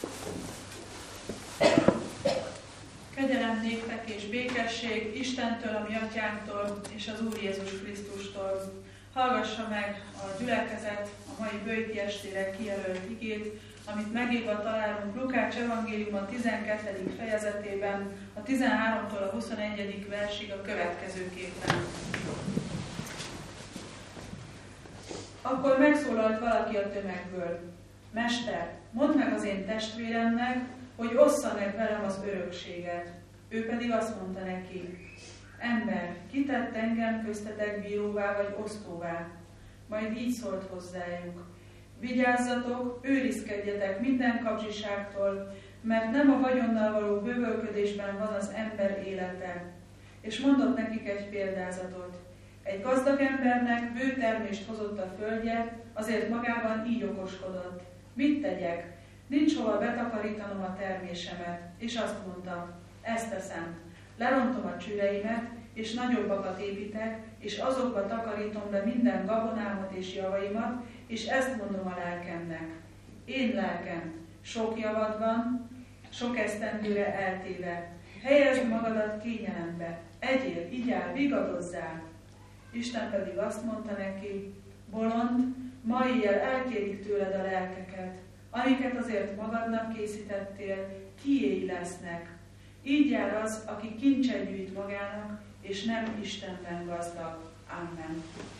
Kegyelem néktek és békesség Istentől, a mi atyánktól és az Úr Jézus Krisztustól. Hallgassa meg a gyülekezet a mai böjti estére kijelölt igét, amit megírva találunk Lukács evangéliuma 12. fejezetében, a 13-tól a 21. versig a következőképpen. Akkor megszólalt valaki a tömegből: Mester, mondd meg az én testvéremnek, hogy ossza meg velem az örökséget. Ő pedig azt mondta neki: Ember, ki tett engem köztetek bíróvá vagy osztóvá? Majd így szólt hozzájuk: Vigyázzatok, őrizkedjetek minden kapzsiságtól, mert nem a vagyonnal való bővölködésben van az ember élete. És mondott nekik egy példázatot. Egy gazdag embernek bő termést hozott a földje, azért magában így okoskodott: Mit tegyek? Nincs hova betakarítanom a termésemet. És azt mondta: Ezt teszem. Lerontom a csüreimet, és nagyobbakat építek, és azokba takarítom be minden gabonámat és javaimat, és ezt mondom a lelkemnek: Én lelkem, sok javad van, sok esztendőre eltéve. Helyezd magadat kényelembe, egyél, igyál, vigadozzál. Isten pedig azt mondta neki: Bolond, ma éjjel elkérik tőled a lelkeket, amiket azért magadnak készítettél, tiéd lesznek. Így jár az, aki kincset gyűjt magának, és nem Istenben gazdag. Amen.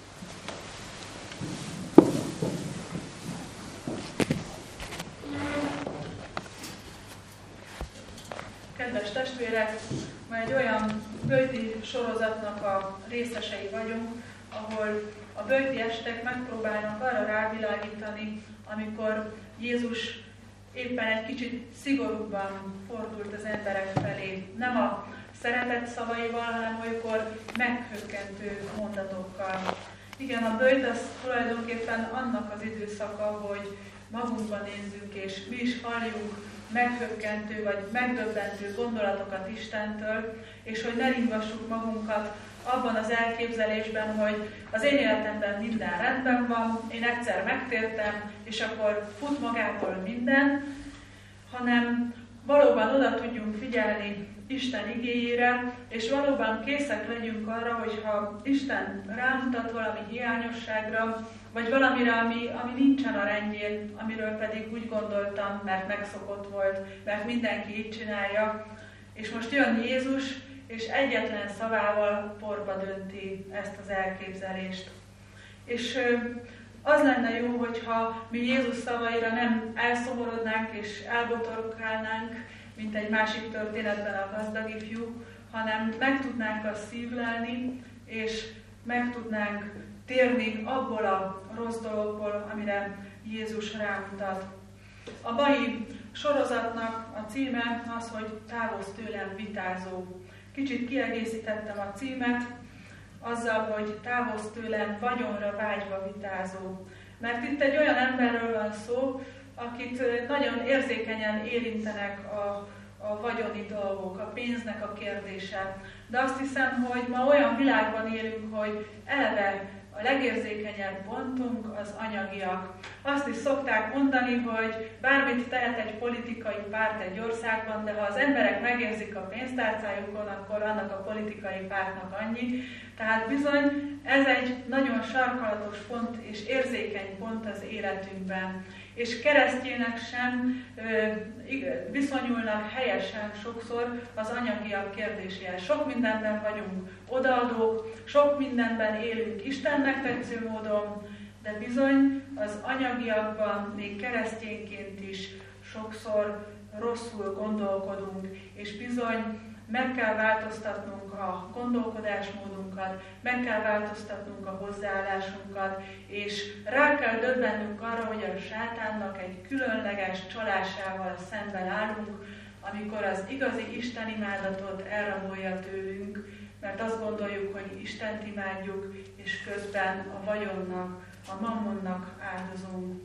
Kedves testvérek, ma egy olyan böjti sorozatnak a részesei vagyunk, ahol a böjti estek megpróbálnak arra rávilágítani, amikor Jézus éppen egy kicsit szigorúbban fordult az emberek felé. Nem a szeretet szavaival, hanem olykor meghökkentő mondatokkal. Igen, a böjt az tulajdonképpen annak az időszaka, hogy magunkba nézzünk, és mi is halljunk meghökkentő vagy megdöbbentő gondolatokat Istentől, és hogy ne ringassuk magunkat abban az elképzelésben, hogy az én életemben minden rendben van, én egyszer megtértem, és akkor fut magától minden, hanem valóban oda tudjunk figyelni Isten igéjére, és valóban készek legyünk arra, hogyha Isten rámutat valami hiányosságra, vagy valamire, ami nincsen a rendjén, amiről pedig úgy gondoltam, mert megszokott volt, mert mindenki így csinálja, és most jön Jézus, és egyetlen szavával porba dönti ezt az elképzelést. És az lenne jó, hogyha mi Jézus szavaira nem elszomorodnánk és elbotorkálnánk, mint egy másik történetben a gazdag ifjú, hanem meg tudnánk azt szívlelni, és meg tudnánk térni abból a rossz dologból, amire Jézus rámutat. A mai sorozatnak a címe az, hogy Távozz tőlem vitázó. Kicsit kiegészítettem a címet azzal, hogy távozz tőlem vagyonra vágyva vitázó. Mert itt egy olyan emberről van szó, akit nagyon érzékenyen érintenek a vagyoni dolgok, a pénznek a kérdése. De azt hiszem, hogy ma olyan világban élünk, hogy eleve a legérzékenyebb pontunk az anyagiak. Azt is szokták mondani, hogy bármit tehet egy politikai párt egy országban, de ha az emberek megérzik a pénztárcájukon, akkor annak a politikai pártnak annyi. Tehát bizony ez egy nagyon sarkalatos pont és érzékeny pont az életünkben. És keresztjének sem viszonyulnak helyesen sokszor az anyagiak kérdéséhez. Sok mindenben vagyunk odaadók, sok mindenben élünk Istennek tetsző módon, de bizony az anyagiakban még keresztényként is sokszor rosszul gondolkodunk, és bizony meg kell változtatnunk a gondolkodásmódunkat, meg kell változtatnunk a hozzáállásunkat, és rá kell döbbennünk arra, hogy a sátánnak egy különleges csalásával szemben állunk, amikor az igazi istenimádatot elrabolja tőlünk, mert azt gondoljuk, hogy Istent imádjuk, és közben a vagyonnak, a mammonnak áldozunk.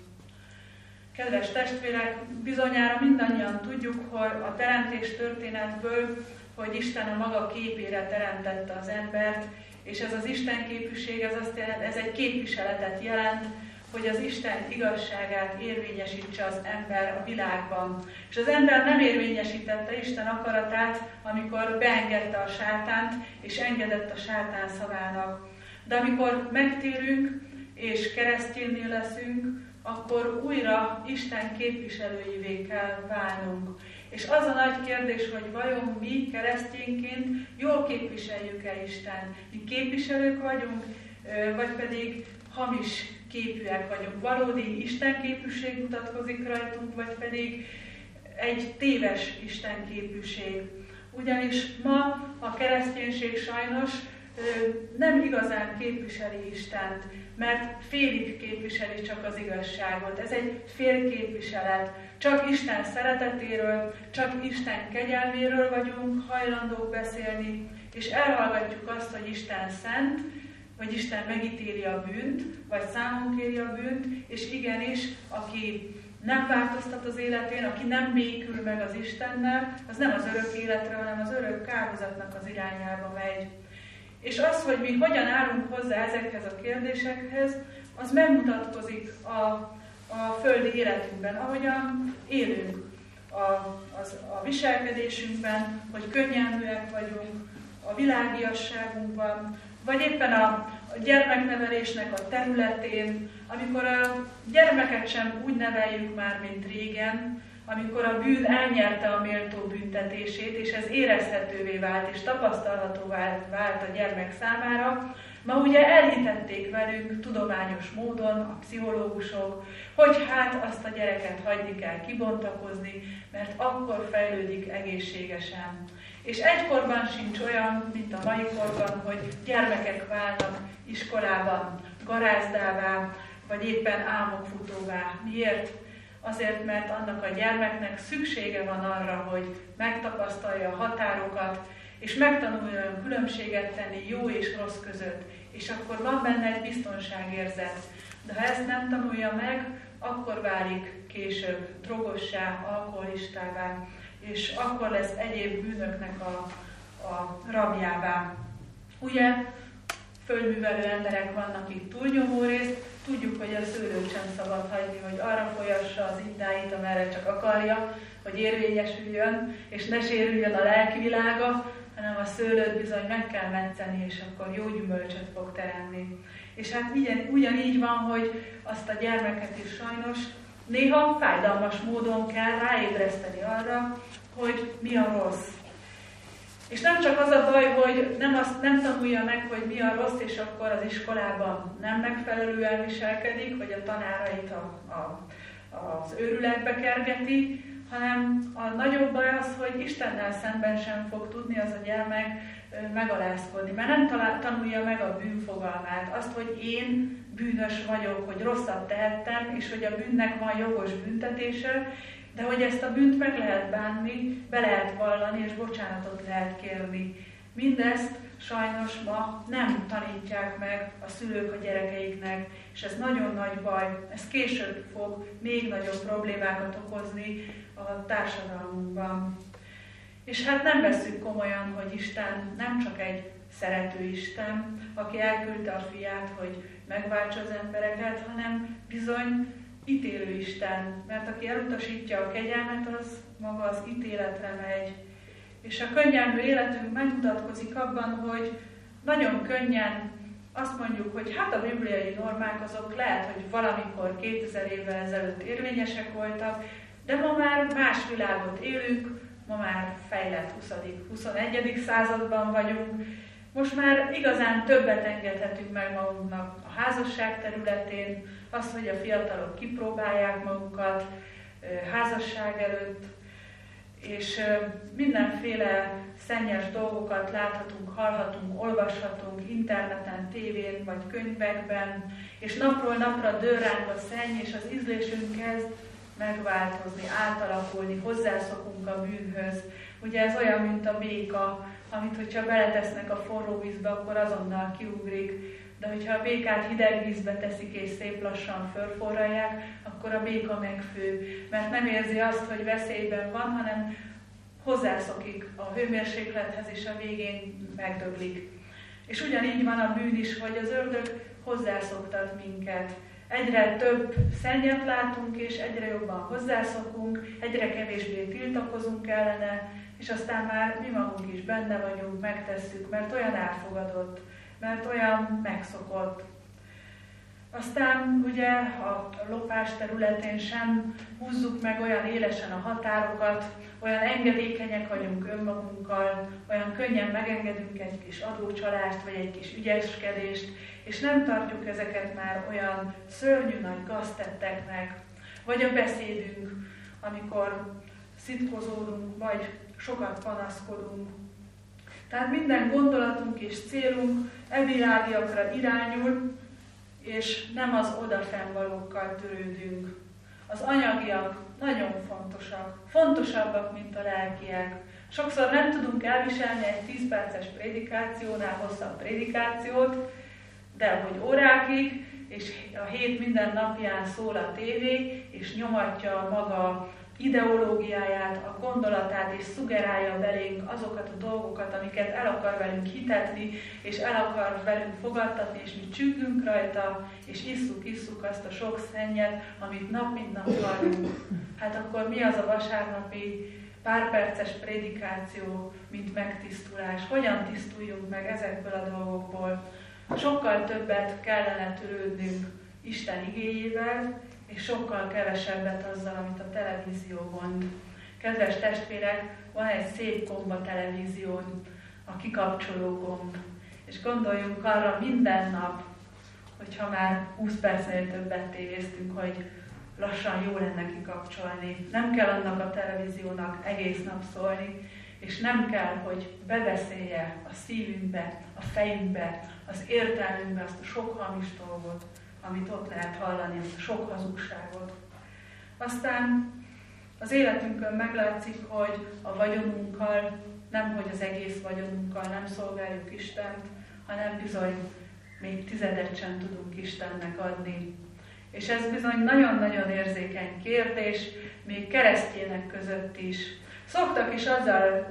Kedves testvérek, bizonyára mindannyian tudjuk, hogy a teremtés történetből, hogy Isten a maga képére teremtette az embert, és ez az Isten képűség, ez egy képviseletet jelent, hogy az Isten igazságát érvényesítse az ember a világban. És az ember nem érvényesítette Isten akaratát, amikor beengedte a sátánt, és engedett a sátán szavának. De amikor megtérünk, és keresztjénné leszünk, akkor újra Isten képviselőivé kell válnunk. És az a nagy kérdés, hogy vajon mi keresztényként jól képviseljük-e Isten? Mi képviselők vagyunk, vagy pedig hamis képűek vagyunk? Valódi Isten képűség mutatkozik rajtunk, vagy pedig egy téves Isten képűség? Ugyanis ma a kereszténység sajnos nem igazán képviseli Istent, mert félig képviseli csak az igazságot. Ez egy félképviselet. Csak Isten szeretetéről, csak Isten kegyelméről vagyunk hajlandók beszélni, és elhallgatjuk azt, hogy Isten szent, vagy Isten megítéli a bűnt, vagy számon kéri a bűnt, és igenis, aki nem változtat az életén, aki nem békül meg az Istennel, az nem az örök életre, hanem az örök kárhozatnak az irányába megy. És az, hogy mi hogyan állunk hozzá ezekhez a kérdésekhez, az megmutatkozik a földi életünkben, ahogyan élünk, a viselkedésünkben, hogy könnyelműek vagyunk, a világiasságunkban, vagy éppen a gyermeknevelésnek a területén, amikor a gyermeket sem úgy neveljük már, mint régen, amikor a bűn elnyerte a méltó büntetését, és ez érezhetővé vált, és tapasztalhatóvá vált a gyermek számára. Ma ugye elhitették velünk tudományos módon a pszichológusok, hogy hát azt a gyereket hagyni kell kibontakozni, mert akkor fejlődik egészségesen. És egykorban sincs olyan, mint a mai korban, hogy gyermekek válnak iskolában garázdává, vagy éppen álmokfutóvá. Miért? Azért, mert annak a gyermeknek szüksége van arra, hogy megtapasztalja a határokat, és megtanuljon különbséget tenni jó és rossz között, és akkor van benne egy biztonságérzet. De ha ezt nem tanulja meg, akkor válik később drogossá, alkoholistává, és akkor lesz egyéb bűnöknek a rabjává. Ugye, földművelő emberek vannak itt túlnyomó részt, tudjuk, hogy a szőlőt sem szabad hagyni, hogy arra folyassa az iddáit, amerre csak akarja, hogy érvényesüljön, és ne sérüljön a lelkivilága, hanem a szőlőt bizony meg kell metszeni, és akkor jó gyümölcsöt fog teremni. És hát ugyanígy van, hogy azt a gyermeket is sajnos néha fájdalmas módon kell ráébreszteni arra, hogy mi a rossz. És nem csak az a baj, hogy nem tanulja meg, hogy mi a rossz, és akkor az iskolában nem megfelelően viselkedik, vagy a tanárait az őrületbe kergeti, hanem a nagyobb baj az, hogy Istennel szemben sem fog tudni az a gyermek megalázkodni, mert nem tanulja meg a bűn fogalmát, azt, hogy én bűnös vagyok, hogy rosszat tehettem, és hogy a bűnnek van jogos büntetése, de hogy ezt a bűnt meg lehet bánni, be lehet vallani, és bocsánatot lehet kérni. Mindezt sajnos ma nem tanítják meg a szülők a gyerekeiknek, és ez nagyon nagy baj. Ez később fog még nagyobb problémákat okozni a társadalmunkban. És hát nem vesszük komolyan, hogy Isten nem csak egy szerető Isten, aki elküldte a fiát, hogy megváltsa az embereket, hanem bizony ítélő Isten, mert aki elutasítja a kegyelmet, az maga az ítéletre megy. És a könnyelmű életünk megmutatkozik abban, hogy nagyon könnyen azt mondjuk, hogy hát a bibliai normák azok lehet, hogy valamikor 2000 évvel ezelőtt érvényesek voltak, de ma már más világot élünk, ma már fejlett 20.-21. században vagyunk. Most már igazán többet engedhetünk meg magunknak a házasság területén, azt, hogy a fiatalok kipróbálják magukat házasság előtt, és mindenféle szennyes dolgokat láthatunk, hallhatunk, olvashatunk interneten, tévén vagy könyvekben, és napról napra dől ránk a szenny, és az ízlésünk kezd megváltozni, átalakulni, hozzászokunk a bűnhöz. Ugye ez olyan, mint a béka, amit hogyha beletesznek a forró vízbe, akkor azonnal kiugrik, de hogyha a békát hideg vízbe teszik és szép lassan fölforralják, akkor a béka megfő, mert nem érzi azt, hogy veszélyben van, hanem hozzászokik a hőmérséklethez, és a végén megdöglik. És ugyanígy van a bűn is, hogy az ördög hozzászoktat minket Egyre több szennyet látunk, és egyre jobban hozzászokunk, egyre kevésbé tiltakozunk ellene, és aztán már mi magunk is benne vagyunk, megtesszük, mert olyan elfogadott, mert olyan megszokott. Aztán ugye a lopás területén sem húzzuk meg olyan élesen a határokat, olyan engedékenyek vagyunk önmagunkkal, olyan könnyen megengedünk egy kis adócsalást, vagy egy kis ügyeskedést, és nem tartjuk ezeket már olyan szörnyű nagy gaztetteknek, vagy a beszédünk, amikor szitkozódunk, vagy sokat panaszkodunk. Tehát minden gondolatunk és célunk evilágiakra irányul, és nem az odafennvalókkal törődünk. Az anyagiak nagyon fontosak, fontosabbak, mint a lelkiek. Sokszor nem tudunk elviselni egy 10 perces prédikációnál hosszabb prédikációt, de hogy órákig, és a hét minden napján szól a tévé, és nyomatja a maga ideológiáját, a gondolatát, és szugerálja belénk azokat a dolgokat, amiket el akar velünk hitetni, és el akar velünk fogadtatni, és mi csüggünk rajta, és isszuk azt a sok szennyet, amit nap mint nap hallunk. Hát akkor mi az a vasárnapi pár perces prédikáció, mint megtisztulás? Hogyan tisztuljunk meg ezekből a dolgokból? Sokkal többet kellene törődnünk Isten igéjével, és sokkal kevesebbet azzal, amit a televízió mond. Kedves testvérek, van egy szép gomb a televízión, a kikapcsoló gomb. És gondoljunk arra minden nap, hogyha már 20 percnél többet tévéztünk, hogy lassan jó lenne kikapcsolni. Nem kell annak a televíziónak egész nap szólni, és nem kell, hogy bebeszélje a szívünkbe, a fejünkbe, az értelmünkbe azt a sok hamis dolgot, amit ott lehet hallani, azt a sok hazugságot. Aztán az életünkön meglátszik, hogy a vagyonunkkal, nemhogy az egész vagyonunkkal nem szolgáljuk Istent, hanem bizony még tizedet sem tudunk Istennek adni. És ez bizony nagyon-nagyon érzékeny kérdés, még keresztjének között is. Szoktak is azzal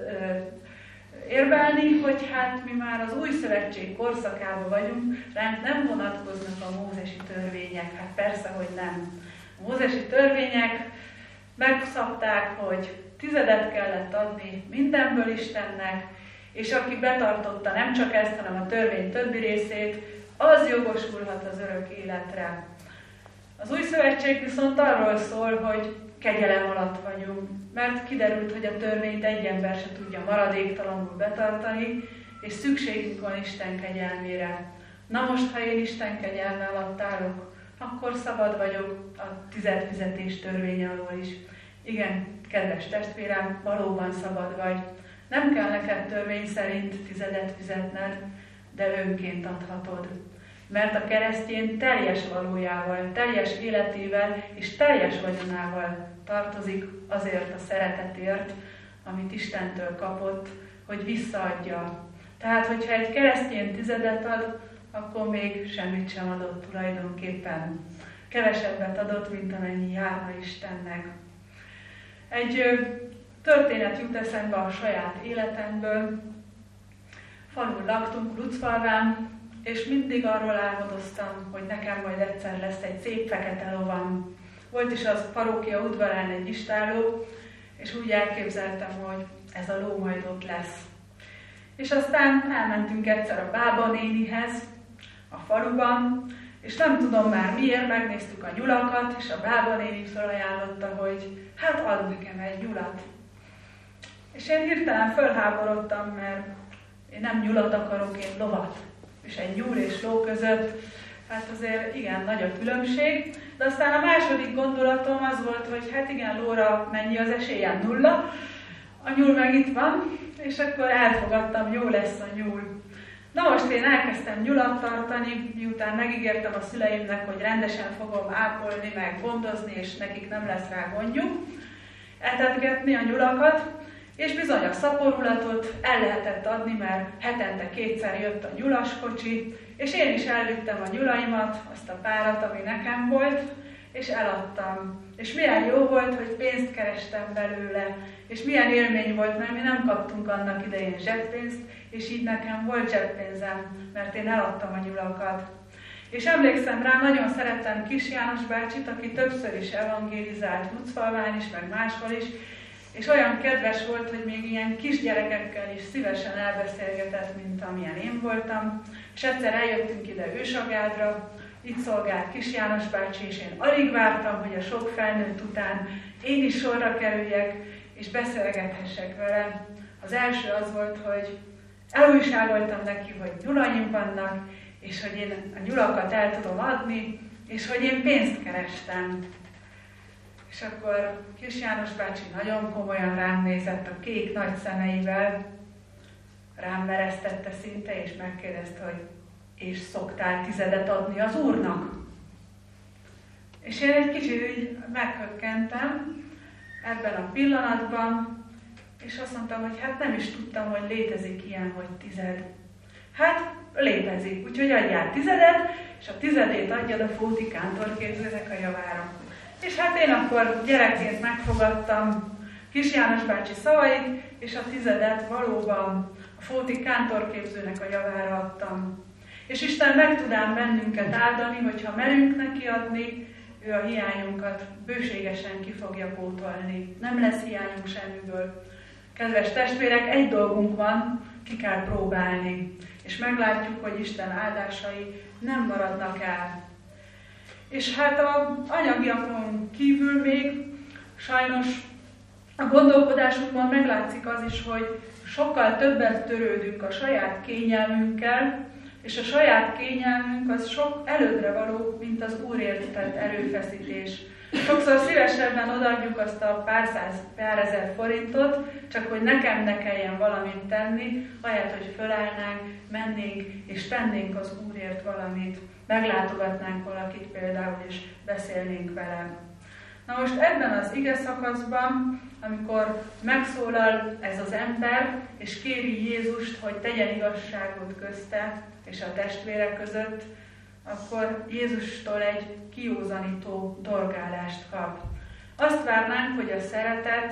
érvelni, hogy hát mi már az új szövetség korszakában vagyunk, ránk nem vonatkoznak a mózesi törvények. Hát persze, hogy nem. A mózesi törvények megszabták, hogy tizedet kellett adni mindenből Istennek, és aki betartotta nem csak ezt, hanem a törvény többi részét, az jogosulhat az örök életre. Az új szövetség viszont arról szól, hogy kegyelem alatt vagyunk, mert kiderült, hogy a törvényt egy ember se tudja maradéktalanul betartani, és szükségünk van Isten kegyelmére. Na most, ha én Isten kegyelme alatt állok, akkor szabad vagyok a tizedfizetés törvénye alól is. Igen, kedves testvérem, valóban szabad vagy. Nem kell neked törvény szerint tizedet fizetned, de önként adhatod. Mert a keresztény teljes valójával, teljes életével és teljes vagyonával tartozik azért a szeretetért, amit Istentől kapott, hogy visszaadja. Tehát, hogyha egy keresztény tizedet ad, akkor még semmit sem adott tulajdonképpen. Kevesebbet adott, mint amennyi járna Istennek. Egy történet jut eszembe a saját életemből. Falun laktunk, Lucfalván, és mindig arról álmodoztam, hogy nekem majd egyszer lesz egy szép fekete lovam. Volt is az parókia udvarán egy istálló, és úgy elképzeltem, hogy ez a ló majd ott lesz. És aztán elmentünk egyszer a Bába nénihez, a faluban, és nem tudom már miért, megnéztük a nyulakat, és a Bába néni felajánlotta, hogy hát ad nekem egy nyulat. És én hirtelen fölháborodtam, mert én nem nyulat akarok, én lovat. És egy nyúl és ló között, hát azért igen, nagy a különbség. De aztán a második gondolatom az volt, hogy hát igen, lóra mennyi az esélye? 0. A nyúl meg itt van, és akkor elfogadtam, jó lesz a nyúl. Na most én elkezdtem nyulat tartani, miután megígértem a szüleimnek, hogy rendesen fogom ápolni, meg gondozni, és nekik nem lesz rá gondjuk, etetgetni a nyulakat, és bizony a szaporulatot el lehetett adni, mert hetente 2-szer jött a nyulaskocsi, és én is elvittem a nyulaimat, azt a párat, ami nekem volt, és eladtam. És milyen jó volt, hogy pénzt kerestem belőle, és milyen élmény volt, mert mi nem kaptunk annak idején zseppénzt, és így nekem volt zseppénzem, mert én eladtam a nyulakat. És emlékszem rá, nagyon szerettem Kis János bácsit, aki többször is evangélizált Lucfalván is, meg máshol is, és olyan kedves volt, hogy még ilyen kisgyerekekkel is szívesen elbeszélgetett, mint amilyen én voltam. És egyszer eljöttünk ide Ősagádra, itt szolgált Kis János bácsi, és én alig vártam, hogy a sok felnőtt után én is sorra kerüljek, és beszélgethessek vele. Az első az volt, hogy elújságoltam neki, hogy nyulaim vannak, és hogy én a nyulakat el tudom adni, és hogy én pénzt kerestem. És akkor Kis János bácsi nagyon komolyan rám nézett a kék nagy szemeivel, rám meresztette szinte, és megkérdezte, hogy és szoktál 10 adni az Úrnak? És én egy kicsit így meghökkentem ebben a pillanatban, és azt mondtam, hogy hát nem is tudtam, hogy létezik ilyen, hogy 10. Hát létezik, úgyhogy adjál 10, és a 10 adjad a Fóti kántorképzőnek a javára. És hát én akkor gyerekként megfogadtam Kis János bácsi szavait, és a 10 valóban a Fóti kántorképzőnek a javára adtam. És Isten meg tud ám bennünket áldani, hogyha merünk neki adni, ő a hiányunkat bőségesen ki fogja pótolni. Nem lesz hiányunk semmiből. Kedves testvérek, egy dolgunk van, ki kell próbálni. És meglátjuk, hogy Isten áldásai nem maradnak el. És hát az anyagiakon kívül még sajnos a gondolkodásunkban meglátszik az is, hogy sokkal többet törődünk a saját kényelmünkkel, és a saját kényelmünk az sok előbbre való, mint az Úrért tett erőfeszítés. Sokszor szívesebben odaadjuk azt a pár ezer forintot, csak hogy nekem ne kelljen valamit tenni, ahelyett, hogy fölállnánk, mennénk és tennénk az Úrért valamit. Meglátogatnánk valakit például, és beszélnénk vele. Na most ebben az ige szakaszban, amikor megszólal ez az ember, és kéri Jézust, hogy tegyen igazságot közte és a testvérek között, akkor Jézustól egy kiózanító dorgálást kap. Azt várnánk, hogy a szeretet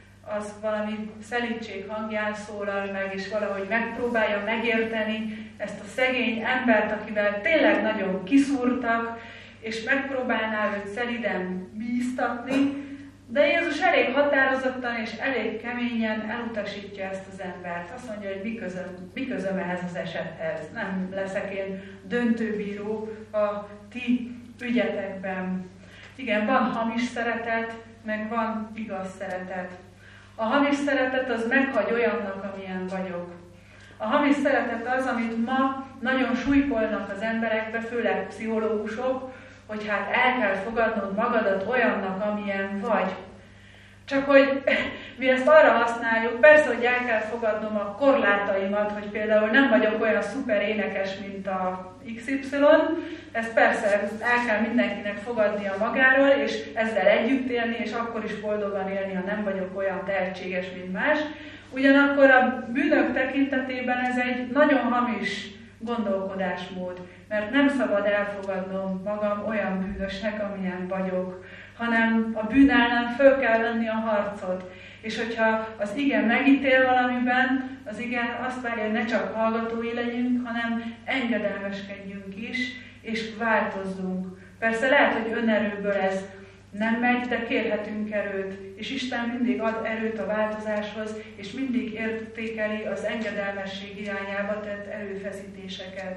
az valami szelídség hangján szólal meg, és valahogy megpróbálja megérteni ezt a szegény embert, akivel tényleg nagyon kiszúrtak, és megpróbálná őt szeliden bíztatni, de Jézus elég határozottan és elég keményen elutasítja ezt az embert. Azt mondja, hogy mi közöm ehhez az esethez. Nem leszek én döntőbíró a ti ügyetekben. Igen, van hamis szeretet, meg van igaz szeretet. A hamis szeretet az meghagy olyannak, amilyen vagyok. A hamis szeretet az, amit ma nagyon súlykolnak az emberekbe, főleg pszichológusok, hogy hát el kell fogadnod magadat olyannak, amilyen vagy. Csak hogy mi ezt arra használjuk, persze, hogy el kell fogadnom a korlátaimat, hogy például nem vagyok olyan szuper énekes, mint a XY, ezt persze el kell mindenkinek fogadnia magáról, és ezzel együtt élni, és akkor is boldogan élni, ha nem vagyok olyan tehetséges, mint más. Ugyanakkor a bűnök tekintetében ez egy nagyon hamis gondolkodásmód, mert nem szabad elfogadnom magam olyan bűnösnek, amilyen vagyok, hanem a bűn ellen föl kell venni a harcot. És hogyha az ige megítél valamiben, az ige azt várja, hogy ne csak hallgatói legyünk, hanem engedelmeskedjünk is, és változzunk. Persze lehet, hogy önerőből ez nem megy, de kérhetünk erőt, és Isten mindig ad erőt a változáshoz, és mindig értékeli az engedelmesség irányába tett erőfeszítéseket.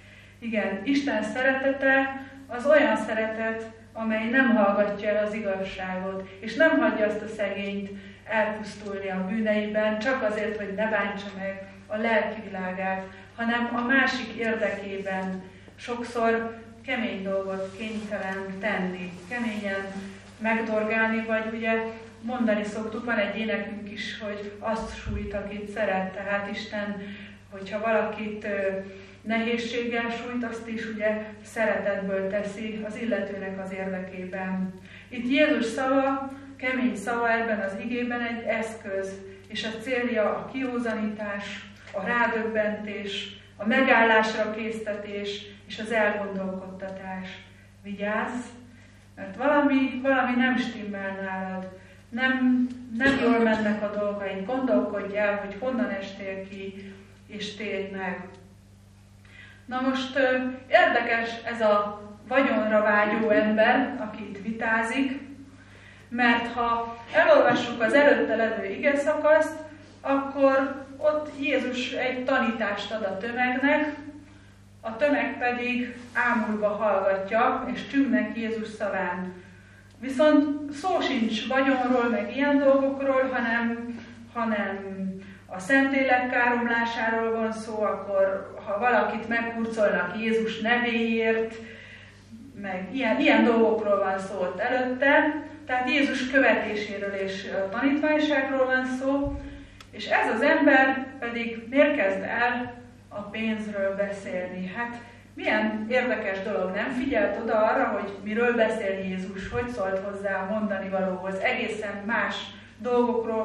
Igen, Isten szeretete az olyan szeretet, amely nem hallgatja el az igazságot, és nem hagyja azt a szegényt elpusztulni a bűneiben, csak azért, hogy ne bántsa meg a lelki világát, hanem a másik érdekében sokszor kemény dolgot kénytelen tenni, keményen megdorgálni, vagy ugye mondani szoktuk, van egy énekünk is, hogy azt sújt, akit szeret, tehát Isten, hogyha valakit nehézséggel sújt, azt is ugye szeretetből teszi az illetőnek az érdekében. Itt Jézus szava, kemény szava ebben az igében egy eszköz, és a célja a kiózanítás, a rádöbbentés, a megállásra késztetés és az elgondolkodtatás. Vigyázz, mert valami nem stimmel nálad, nem jól mennek a dolgaid, gondolkodj el, hogy honnan estél ki, és térj meg. Na most érdekes ez a vagyonra vágyó ember, aki itt vitázik, mert ha elolvassuk az előtte levő igeszakaszt, akkor ott Jézus egy tanítást ad a tömegnek, a tömeg pedig ámulva hallgatja, és tűnnek Jézus szaván. Viszont szó sincs vagyonról, meg ilyen dolgokról, hanem a Szentlélek káromlásáról van szó, akkor ha valakit meghurcolnak Jézus nevéért, meg ilyen dolgokról van szó ott előtte, tehát Jézus követéséről és tanítványságról van szó, és ez az ember pedig miért kezd el a pénzről beszélni? Hát milyen érdekes dolog, nem figyelt oda arra, hogy miről beszél Jézus, hogy szólt hozzá a mondani valóhoz. Egészen más dolgokról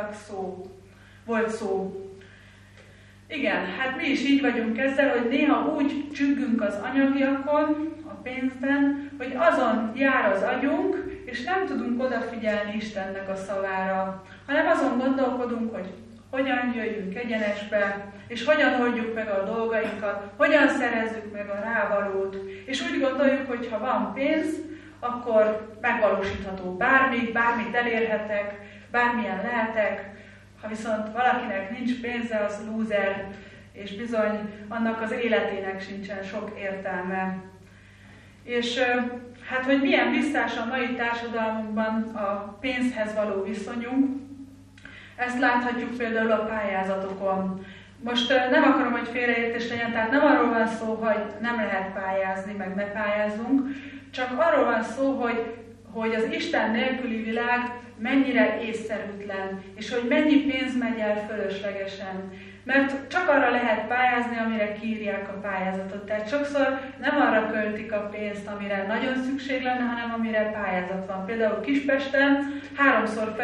volt szó. Igen, hát mi is így vagyunk ezzel, hogy néha úgy csüggünk az anyagiakon, a pénzben, hogy azon jár az agyunk, és nem tudunk odafigyelni Istennek a szavára, hanem azon gondolkodunk, hogy hogyan jöjjünk egyenesbe, és hogyan oldjuk meg a dolgainkat, hogyan szerezzük meg a rávalót. És úgy gondoljuk, hogy ha van pénz, akkor megvalósítható bármit elérhetek, bármilyen lehetek. Ha viszont valakinek nincs pénze, az lúzer, és bizony annak az életének sincsen sok értelme. És hát, hogy milyen visszás a mai társadalmunkban a pénzhez való viszonyunk, ezt láthatjuk például a pályázatokon. Most nem akarom, hogy félreértés legyen, tehát nem arról van szó, hogy nem lehet pályázni, meg ne pályázzunk, csak arról van szó, hogy az Isten nélküli világ mennyire észszerűtlen, és hogy mennyi pénz megy el fölöslegesen. Mert csak arra lehet pályázni, amire kiírják a pályázatot. Tehát sokszor nem arra költik a pénzt, amire nagyon szükség lenne, hanem amire pályázat van. Például Kispesten 3-szor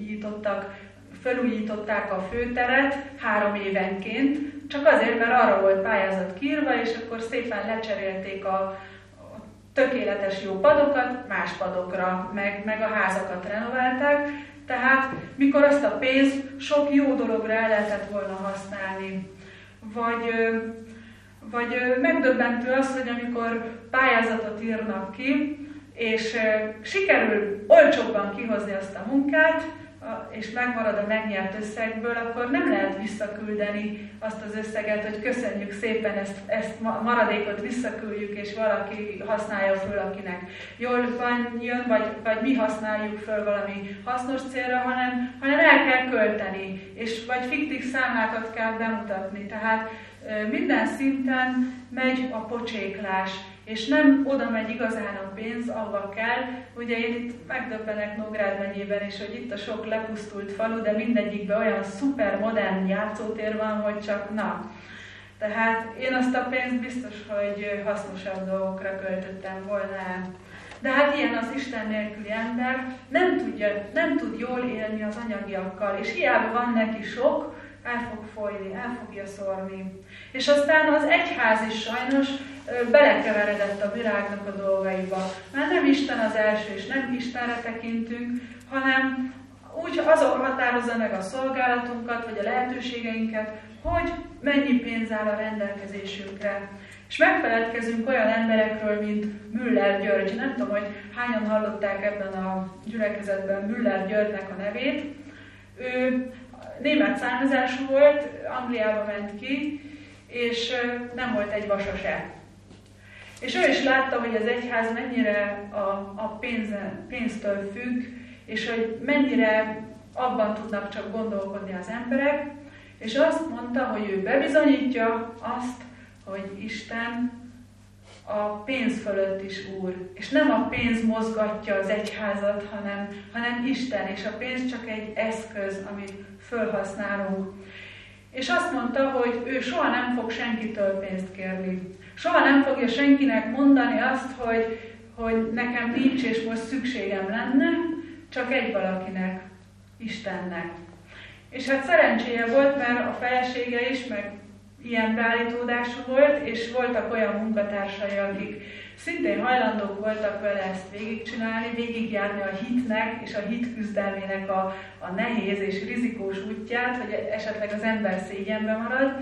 felújították a főteret 3 évenként, csak azért, mert arra volt pályázat kiírva, és akkor szépen lecserélték a tökéletes jó padokat más padokra, meg a házakat renoválták. Tehát mikor azt a pénzt sok jó dologra el lehetett volna használni. Vagy megdöbbentő az, hogy amikor pályázatot írnak ki, és sikerül olcsóbban kihozni azt a munkát, és megmarad a megnyert összegből, akkor nem lehet visszaküldeni azt az összeget, hogy köszönjük szépen, ezt maradékot visszaküldjük, és valaki használja föl, akinek jól jön, vagy mi használjuk föl valami hasznos célra, hanem el kell költeni, és vagy fiktív számlákat kell bemutatni. Tehát minden szinten megy a pocséklás, és nem oda megy igazán a pénz, ahova kell. Ugye én itt megdöbbenek Nógrád megyében, és hogy itt a sok lepusztult falu, de mindegyikben olyan szuper modern játszótér van, hogy csak na. Tehát én azt a pénzt biztos, hogy hasznosabb dolgokra költöttem volna el. De hát ilyen az Isten nélküli ember, nem tud jól élni az anyagiakkal, és hiába van neki sok, el fog folyni, el fogja szórni. És aztán az egyház is sajnos belekeveredett a világnak a dolgaiba. Mert nem Isten az első, és nem Istenre tekintünk, hanem úgy azon határozza meg a szolgálatunkat, vagy a lehetőségeinket, hogy mennyi pénz áll a rendelkezésünkre. És megfeledkezünk olyan emberekről, mint Müller György. Nem tudom, hogy hányan hallották ebben a gyülekezetben Müller Györgynek a nevét. Ő német származású volt, Angliába ment ki, és nem volt egy vasa se. És ő is látta, hogy az egyház mennyire a pénztől függ, és hogy mennyire abban tudnak csak gondolkodni az emberek, és azt mondta, hogy ő bebizonyítja azt, hogy Isten a pénz fölött is úr. És nem a pénz mozgatja az egyházat, hanem Isten, és a pénz csak egy eszköz, amit felhasználunk. És azt mondta, hogy ő soha nem fog senkitől pénzt kérni. Soha nem fogja senkinek mondani azt, hogy nekem nincs, és most szükségem lenne, csak egy valakinek, Istennek. És hát szerencséje volt, mert a felesége is, meg ilyen beállítódású volt, és voltak olyan munkatársai, akik szintén hajlandók voltak vele ezt végigcsinálni, végigjárni a hitnek és a hit küzdelmének a nehéz és rizikós útját, hogy esetleg az ember szégyenbe marad.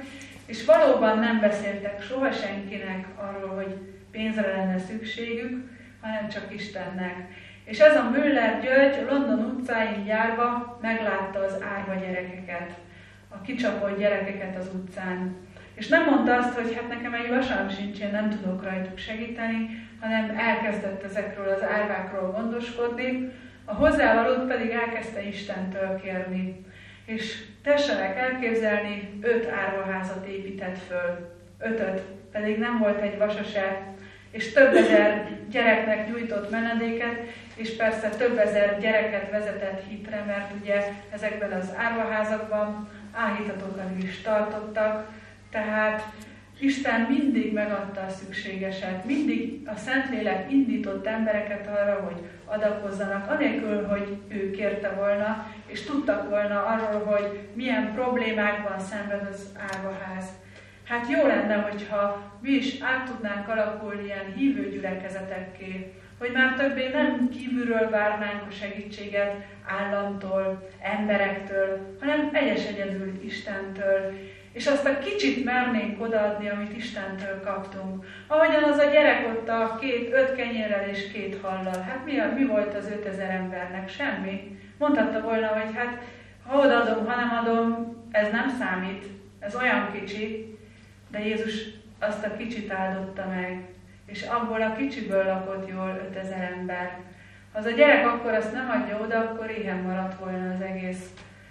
És valóban nem beszéltek soha senkinek arról, hogy pénzre lenne szükségük, hanem csak Istennek. És ez a Müller György London utcáin járva meglátta az árva gyerekeket, a kicsapott gyerekeket az utcán. És nem mondta azt, hogy hát nekem egy vasam sincs, én nem tudok rajtuk segíteni, hanem elkezdett ezekről az árvákról gondoskodni, a hozzávalót pedig elkezdte Istentől kérni. És tessenek elképzelni, 5 árvaházat épített föl. 5-öt, pedig nem volt egy vasa se, és több ezer gyereknek nyújtott menedéket, és persze több ezer gyereket vezetett hitre, mert ugye ezekben az árvaházakban áhítatokat is tartottak, tehát Isten mindig megadta a szükségeset, mindig a Szentlélek indított embereket arra, hogy adakozzanak, anélkül, hogy ő kérte volna, és tudtak volna arról, hogy milyen problémákban szenved az árvaház. Hát jó lenne, hogyha mi is át tudnánk alakulni ilyen hívő gyülekezetekké, hogy már többé nem kívülről várnánk a segítséget államtól, emberektől, hanem egyedül Istentől. És azt a kicsit mernénk odaadni, amit Istentől kaptunk. Ahogyan az a gyerek ott a 5 kenyérrel és 2 hallal. Hát mi volt az 5000 embernek? Semmi. Mondhatta volna, hogy hát ha odaadom, ha nem adom, ez nem számít. Ez olyan kicsi. De Jézus azt a kicsit áldotta meg. És abból a kicsiből lakott jól 5000 ember. Ha az a gyerek akkor azt nem adja oda, akkor éhen maradt volna az egész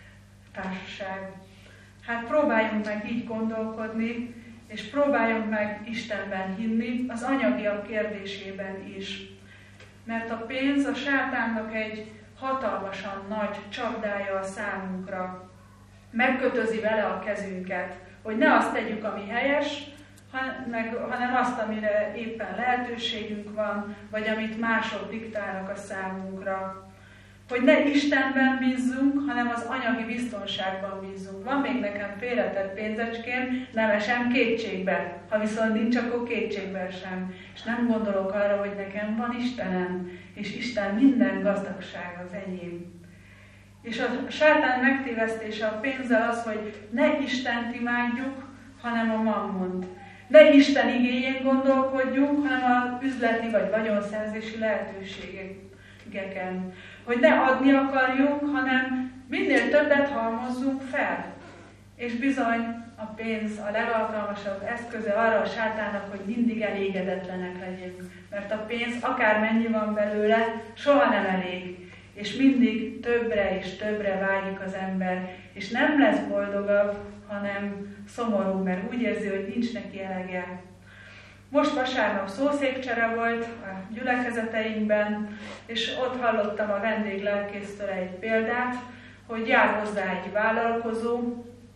társaság. Hát próbáljunk meg így gondolkodni, és próbáljunk meg Istenben hinni, az anyagiak kérdésében is. Mert a pénz a sátánnak egy hatalmasan nagy csapdája a számunkra. Megkötözi vele a kezünket, hogy ne azt tegyük, ami helyes, hanem azt, amire éppen lehetőségünk van, vagy amit mások diktálnak a számunkra. Hogy ne Istenben bízzunk, hanem az anyagi biztonságban bízzunk. Van még nekem félretett pénzecském, nem esem kétségbe. Ha viszont nincs, akkor kétségbe sem. És nem gondolok arra, hogy nekem van Istenem, és Isten minden gazdagság az enyém. És a sátán megtévesztése a pénzzel az, hogy ne Istent imádjuk, hanem a mammont. Ne Isten igéjén gondolkodjunk, hanem az üzleti vagy vagyonszerzési lehetőségeken. Hogy ne adni akarjunk, hanem minél többet halmozzunk fel. És bizony a pénz a legalkalmasabb eszköze arra a sátánnak, hogy mindig elégedetlenek legyünk. Mert a pénz, akármennyi van belőle, soha nem elég. És mindig többre és többre vágyik az ember. És nem lesz boldogabb, hanem szomorú, mert úgy érzi, hogy nincs neki elege. Most vasárnap szószékcsere volt a gyülekezeteinkben, és ott hallottam a vendéglelkésztől egy példát, hogy jár hozzá egy vállalkozó,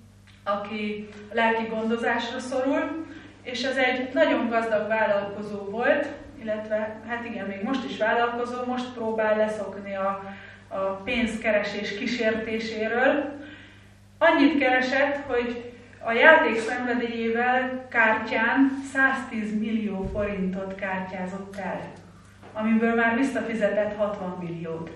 aki lelki gondozásra szorul, és ez egy nagyon gazdag vállalkozó volt, illetve, hát igen, még most is vállalkozó, most próbál leszokni a pénzkeresés kísértéséről. Annyit keresett, hogy a játék szenvedélyével kártyán 110 millió forintot kártyázott el, amiből már visszafizetett 60 milliót.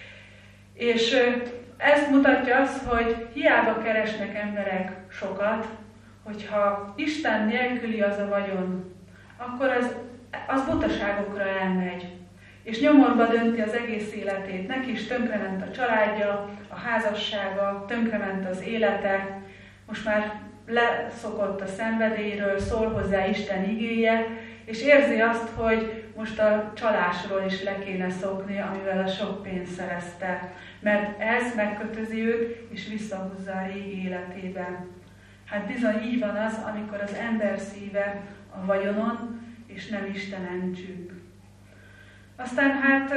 És ezt mutatja azt, hogy hiába keresnek emberek sokat, hogyha Isten nélküli az a vagyon, akkor az butaságokra elmegy. És nyomorba dönti az egész életét. Neki is tönkrement a családja, a házassága, tönkrement az élete. Most már leszokott a szenvedélyről, szól hozzá Isten igéje, és érzi azt, hogy most a csalásról is le kéne szokni, amivel a sok pénzt szerezte. Mert ez megkötözi őt, és visszahozza a régi életében. Hát bizony így van az, amikor az ember szíve a vagyonon, és nem Istenen csüpp. Aztán hát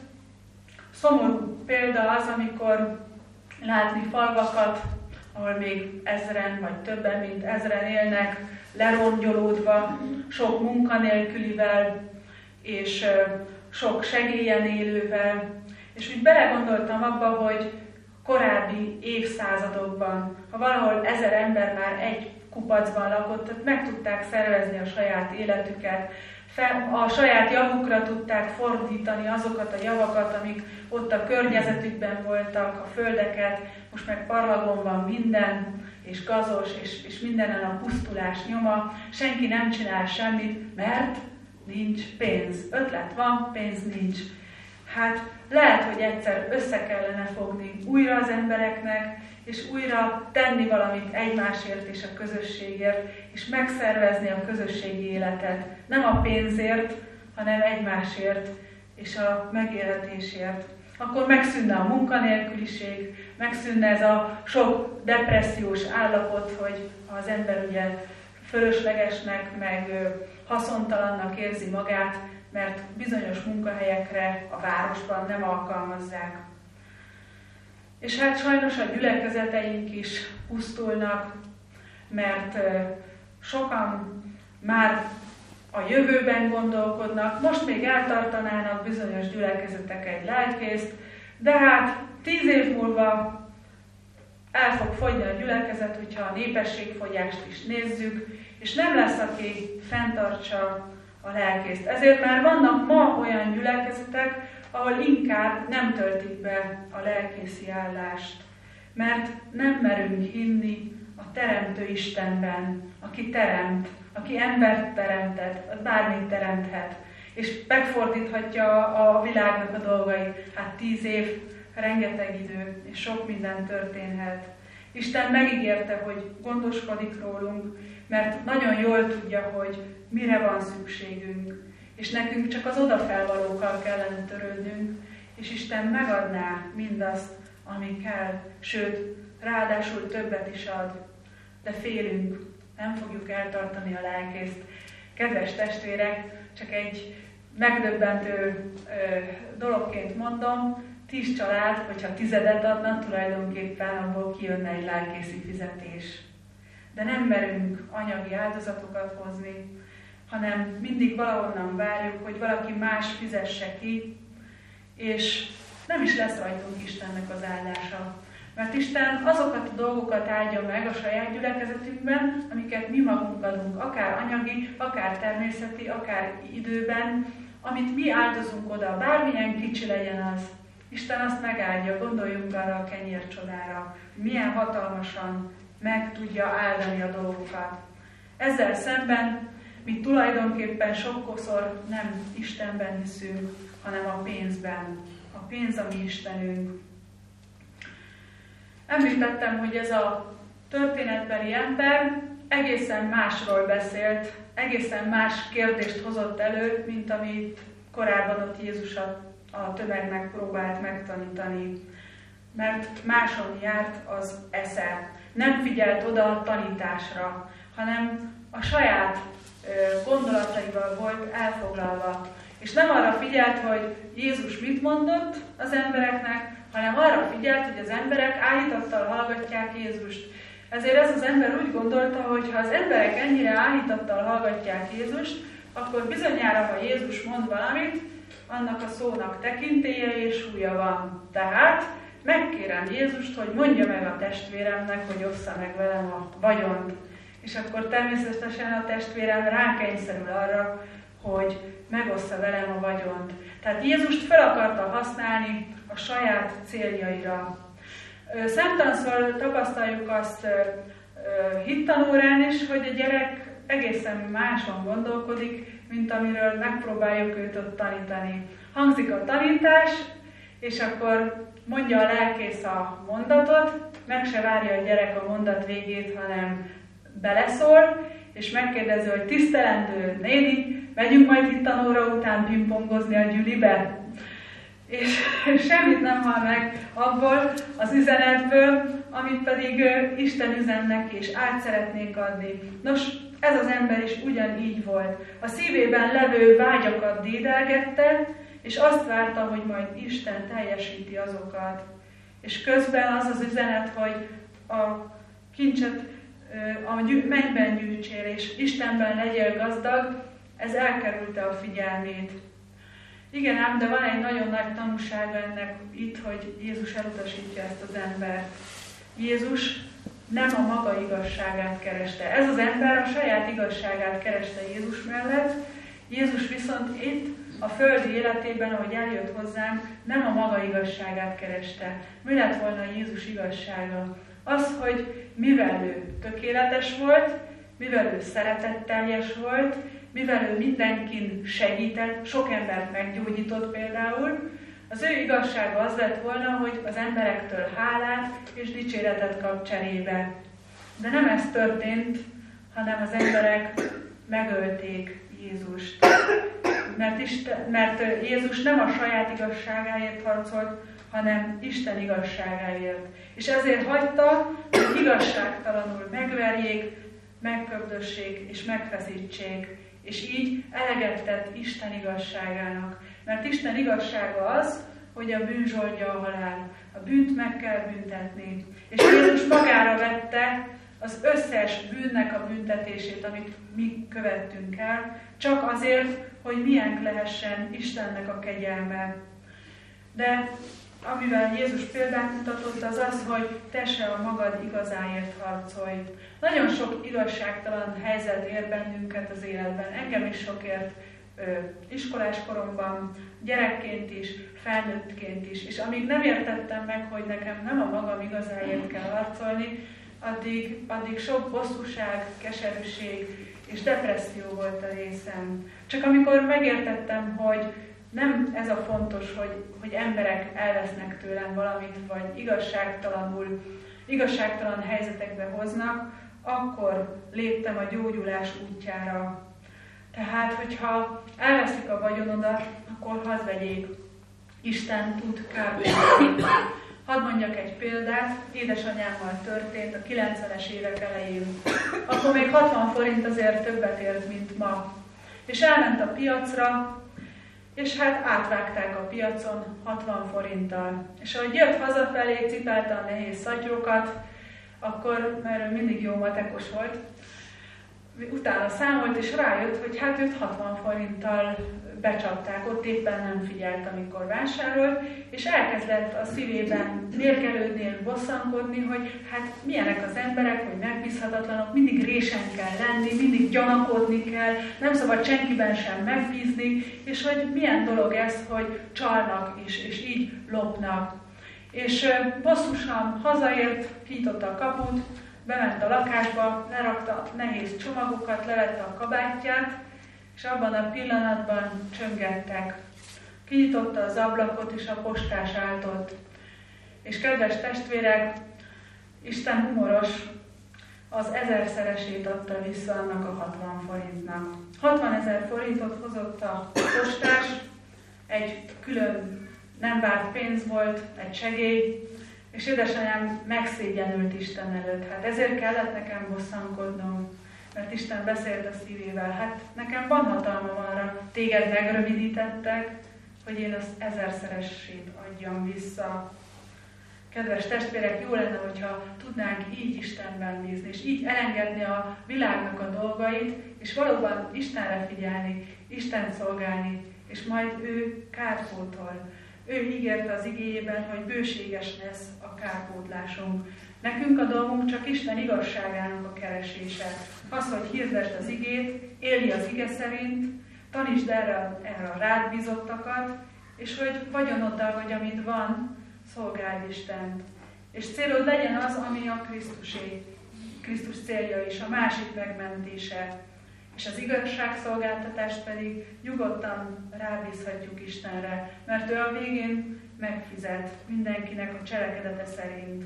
szomorú példa az, amikor látni falvakat, ahol még 1000 vagy többen, mint 1000 élnek, lerongyolódva, sok munkanélkülivel, és sok segélyen élővel. És úgy belegondoltam abba, hogy korábbi évszázadokban, ha valahol 1000 ember már egy kupacban lakott, ott meg tudták szervezni a saját életüket, a saját javukra tudták fordítani azokat a javakat, amik ott a környezetükben voltak, a földeket, most meg parlagon van minden, és gazos, és mindenen a pusztulás nyoma, senki nem csinál semmit, mert nincs pénz. Ötlet van, pénz nincs. Hát lehet, hogy egyszer össze kellene fogni újra az embereknek, és újra tenni valamit egymásért és a közösségért, és megszervezni a közösségi életet. Nem a pénzért, hanem egymásért és a megélhetésért. Akkor megszűnne a munkanélküliség, megszűnne ez a sok depressziós állapot, hogy az ember ugye fölöslegesnek, meg haszontalannak érzi magát, mert bizonyos munkahelyekre a városban nem alkalmazzák. És hát sajnos a gyülekezeteink is pusztulnak, mert sokan már a jövőben gondolkodnak, most még eltartanának bizonyos gyülekezetek egy lelkészt, de hát 10 év múlva el fog fogyni a gyülekezet, hogyha a népességfogyást is nézzük, és nem lesz, aki fenntartsa a lelkészt. Ezért már vannak ma olyan gyülekezetek, ahol inkább nem töltik be a lelkészi állást, mert nem merünk hinni a Teremtő Istenben, aki teremt, aki embert teremtett, bármit teremthet, és megfordíthatja a világnak a dolgait. Hát 10 év, rengeteg idő, és sok minden történhet. Isten megígérte, hogy gondoskodik rólunk, mert nagyon jól tudja, hogy mire van szükségünk, és nekünk csak az odafelvalókkal kellene törődnünk, és Isten megadná mindazt, ami kell, sőt, ráadásul többet is ad, de félünk, nem fogjuk eltartani a lelkészt. Kedves testvérek, csak egy megdöbbentő dologként mondom, 10 család, hogyha 10-et adnak, tulajdonképpen abból kijönne egy lelkészi fizetés. De nem merünk anyagi áldozatokat hozni, hanem mindig valahonnan várjuk, hogy valaki más fizesse ki, és nem is lesz rajtunk Istennek az áldása. Mert Isten azokat a dolgokat áldja meg a saját gyülekezetünkben, amiket mi magunk adunk, akár anyagi, akár természeti, akár időben, amit mi áldozunk oda, bármilyen kicsi legyen az. Isten azt megáldja, gondoljunk arra a kenyércsodára, milyen hatalmasan meg tudja áldani a dolgokat. Ezzel szemben mi tulajdonképpen sokszor nem Istenben hiszünk, hanem a pénzben. A pénz a mi Istenünk. Említettem, hogy ez a történetbeli ember egészen másról beszélt, egészen más kérdést hozott elő, mint amit korábban ott Jézus a tömegnek próbált megtanítani. Mert máson járt az esze. Nem figyelt oda a tanításra, hanem a saját gondolataival volt elfoglalva. És nem arra figyelt, hogy Jézus mit mondott az embereknek, hanem arra figyelt, hogy az emberek áhítattal hallgatják Jézust. Ezért ez az ember úgy gondolta, hogy ha az emberek ennyire áhítattal hallgatják Jézust, akkor bizonyára, ha Jézus mond valamit, annak a szónak tekintélye és súlya van. Tehát megkérem Jézust, hogy mondja meg a testvéremnek, hogy ossza meg velem a vagyont. És akkor természetesen a testvérem rákényszerül arra, hogy megossza velem a vagyont. Tehát Jézust fel akarta használni a saját céljaira. Szemtanszor tapasztaljuk azt hittanórán is, hogy a gyerek egészen máson gondolkodik, mint amiről megpróbáljuk őt ott tanítani. Hangzik a tanítás, és akkor mondja a lelkész a mondatot, meg se várja a gyerek a mondat végét, hanem beleszól, és megkérdezi, hogy tisztelendő néni, megyünk majd itt tanóra után pingpongozni a gyülibe? És semmit nem hall meg abból az üzenetből, amit pedig Isten üzen neki, és át szeretnék adni. Nos, ez az ember is ugyanígy volt. A szívében levő vágyakat dédelgette, és azt várta, hogy majd Isten teljesíti azokat. És közben az az üzenet, hogy a kincset a mennyben gyűjtsél, és Istenben legyél gazdag, ez elkerülte a figyelmét. Igen ám, de van egy nagyon nagy tanúsága ennek itt, hogy Jézus elutasítja ezt az embert. Jézus nem a maga igazságát kereste. Ez az ember a saját igazságát kereste Jézus mellett, Jézus viszont itt a földi életében, ahogy eljött hozzánk, nem a maga igazságát kereste. Mi lett volna Jézus igazsága? Az, hogy mivel ő tökéletes volt, mivel ő szeretetteljes volt, mivel ő mindenkin segített, sok embert meggyógyított például, az ő igazsága az lett volna, hogy az emberektől hálát és dicséretet kap cserébe. De nem ez történt, hanem az emberek megölték Jézust. Mert Jézus nem a saját igazságáért harcolt, hanem Isten igazságáért. És ezért hagyta, hogy igazságtalanul megverjék, megköbdössék és megfeszítsék. És így eleget tett Isten igazságának. Mert Isten igazsága az, hogy a bűn zsoldja a halál. A bűnt meg kell büntetni. És Jézus magára vette az összes bűnnek a büntetését, amit mi követtünk el, csak azért, hogy milyen lehessen Istennek a kegyelme. De amivel Jézus példát mutatott, az az, hogy te se a magad igazáért harcolj. Nagyon sok igazságtalan helyzet ér bennünket az életben. Engem is sokért iskolás koromban, gyerekként is, felnőttként is. És amíg nem értettem meg, hogy nekem nem a magam igazáért kell harcolni, addig sok bosszúság, keserűség és depresszió volt a részem. Csak amikor megértettem, hogy nem ez a fontos, hogy emberek elvesznek tőlem valamit, vagy igazságtalan helyzetekbe hoznak, akkor léptem a gyógyulás útjára. Tehát, hogyha elveszik a vagyonodat, akkor hadd vegyék. Isten tud kárpótolni. Hadd mondjak egy példát, édesanyámmal történt a 90-es évek elején. Akkor még 60 forint azért többet ért, mint ma. És elment a piacra, és hát átvágták a piacon 60 forinttal. És ahogy jött hazafelé, cipelte a nehéz szatyrokat, akkor, mert ő mindig jó matekos volt, utána számolt, és rájött, hogy hát őt 60 forinttal becsapták, ott éppen nem figyelt, amikor vásárolt, és elkezdett a szívében mérgelődni, bosszankodni, hogy hát milyenek az emberek, hogy megbízhatatlanok, mindig résen kell lenni, mindig gyanakodni kell, nem szabad senkiben sem megbízni, és hogy milyen dolog ez, hogy csalnak is, és így lopnak. És bosszusan hazaért, kinyitotta a kaput, bement a lakásba, lerakta a nehéz csomagokat, levette a kabátját, és abban a pillanatban csöngettek. Kinyitotta az ablakot, és a postás állt ott. És kedves testvérek, Isten humoros, az 1000-szeresét adta vissza annak a 60 forintnak. 60 000 forintot hozott a postás, egy külön nem várt pénz volt, egy segély, és édesanyám megszégyenült Isten előtt. Hát ezért kellett nekem bosszankodnom, mert Isten beszélt a szívével. Hát nekem van hatalmam arra, téged megrövidítettek, hogy én az 1000-szeresét adjam vissza. Kedves testvérek, jó lenne, hogyha tudnánk így Istenben bízni, és így elengedni a világnak a dolgait, és valóban Istenre figyelni, Istent szolgálni, és majd ő kárpótol. Ő ígérte az igéjében, hogy bőséges lesz a kárpótlásunk. Nekünk a dolgunk csak Isten igazságának a keresése. Az, hogy hirdesd az igét, élj az ige szerint, tanítsd erre a rád bízottakat, és hogy vagyonoddal, vagy amit van, szolgáld Istent. És célod legyen az, ami a Krisztusé. Krisztus célja is, a másik megmentése. És az igazságszolgáltatást pedig nyugodtan rábízhatjuk Istenre, mert ő a végén megfizet mindenkinek a cselekedete szerint.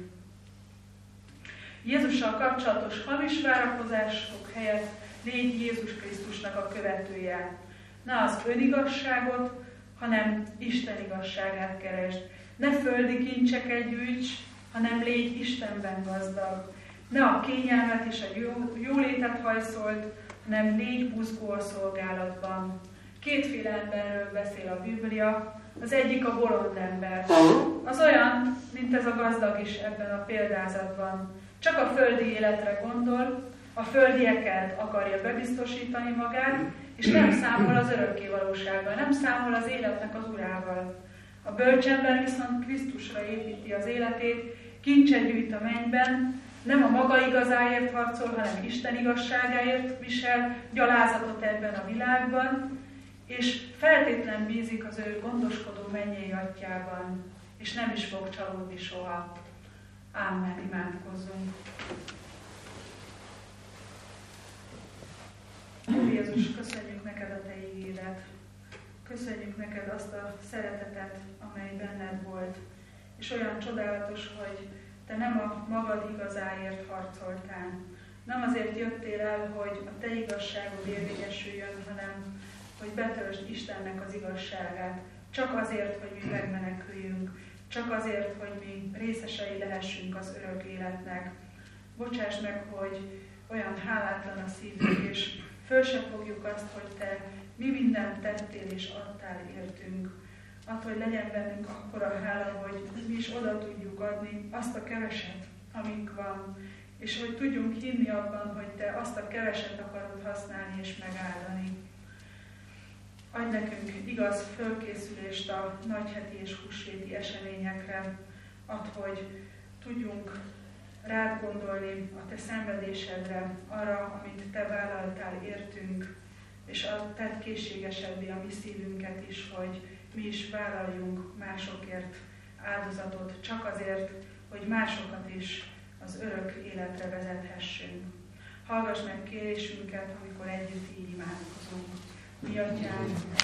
Jézussal kapcsolatos hamis várakozások helyett légy Jézus Krisztusnak a követője. Ne az önigazságot, hanem Isten igazságát keresd. Ne földi kincseket gyűjts, hanem légy Istenben gazdag. Ne a kényelmet és a jólétet hajszold, hanem légy buzgó a szolgálatban. Kétféle emberről beszél a Biblia, az egyik a bolond ember. Az olyan, mint ez a gazdag is ebben a példázatban. Csak a földi életre gondol, a földieket akarja bebiztosítani magát, és nem számol az örökkévalósággal, nem számol az életnek az urával. A bölcsember viszont Krisztusra építi az életét, kincset gyűjt a mennyben, nem a maga igazáért harcol, hanem Isten igazságáért visel gyalázatot ebben a világban, és feltétlen bízik az ő gondoskodó mennyei atyjában, és nem is fog csalódni soha. Ámen, imádkozzunk. Úr Jézus, köszönjük neked a te ígédet. Köszönjük neked azt a szeretetet, amely benned volt. És olyan csodálatos, hogy te nem a magad igazáért harcoltál. Nem azért jöttél el, hogy a te igazságod érvényesüljön, hanem hogy betöltsd Istennek az igazságát. Csak azért, hogy mi megmeneküljünk. Csak azért, hogy mi részesei lehessünk az örök életnek. Bocsáss meg, hogy olyan hálátlan a szívünk, és föl se fogjuk azt, hogy te mi mindent tettél és adtál értünk. Add, hogy legyen bennünk akkora hála, hogy mi is oda tudjuk adni azt a keveset, amink van, és hogy tudjunk hinni abban, hogy te azt a keveset akarod használni és megáldani. Adj nekünk igaz fölkészülést a nagyheti és húsvéti eseményekre. Add, hogy tudjunk rád gondolni a te szenvedésedre, arra, amit te vállaltál értünk, és tedd készségesebbé a mi szívünket is, hogy mi is vállaljunk másokért áldozatot, csak azért, hogy másokat is az örök életre vezethessünk. Hallgass meg kérésünket, amikor együtt így imádkozunk. Mi atyánk,